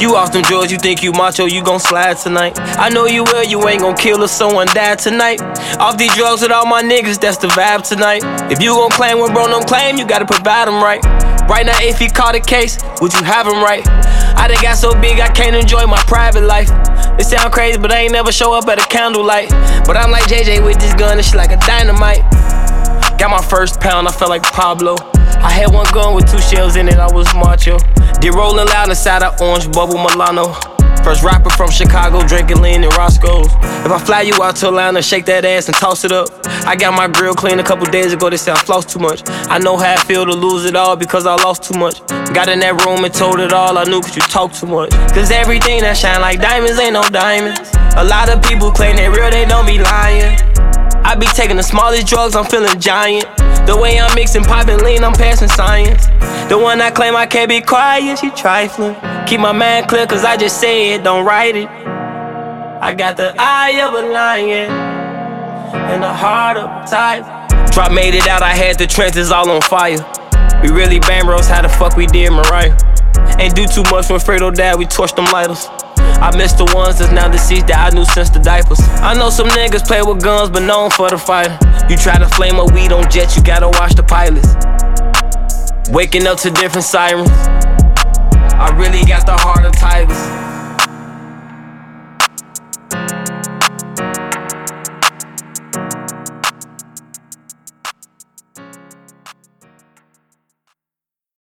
You off them drugs, you think you macho, you gon' slide tonight. I know you will, you ain't gon' kill if someone died tonight. Off these drugs with all my niggas, that's the vibe tonight. If you gon' claim what bro don't claim, you gotta provide him right. Right now, if he caught a case, would you have him right? I done got so big, I can't enjoy my private life. It sound crazy, but I ain't never show up at a candlelight. But I'm like JJ with this gun, and shit like a dynamite. Got my first pound, I felt like Pablo. I had one gun with 2 shells in it, I was macho. Did rolling loud inside of orange bubble Milano. First rapper from Chicago, drinking lean in Roscoe's. If I fly you out to Atlanta, shake that ass and toss it up. I got my grill clean a couple days ago, they say I floss too much. I know how I feel to lose it all because I lost too much. Got in that room and told it all, I knew cause you talk too much. Cause everything that shine like diamonds ain't no diamonds. A lot of people claim they real, they don't be lying. I be taking the smallest drugs, I'm feeling giant. The way I'm mixing pop and lean, I'm passing science. The one I claim I can't be quiet, she trifling. Keep my mind clear cause I just say it, don't write it. I got the eye of a lion and the heart of a tiger. Drop made it out, I had the trenches all on fire. We really bang bros, how the fuck we did Mariah. Ain't do too much when Fredo died, we torched them lighters. I miss the ones that's now deceased that I knew since the diapers. I know some niggas play with guns but known for the fighter. You try to flame a weed on jet, you gotta watch the pilots. Waking up to different sirens. I really got the heart of tigers.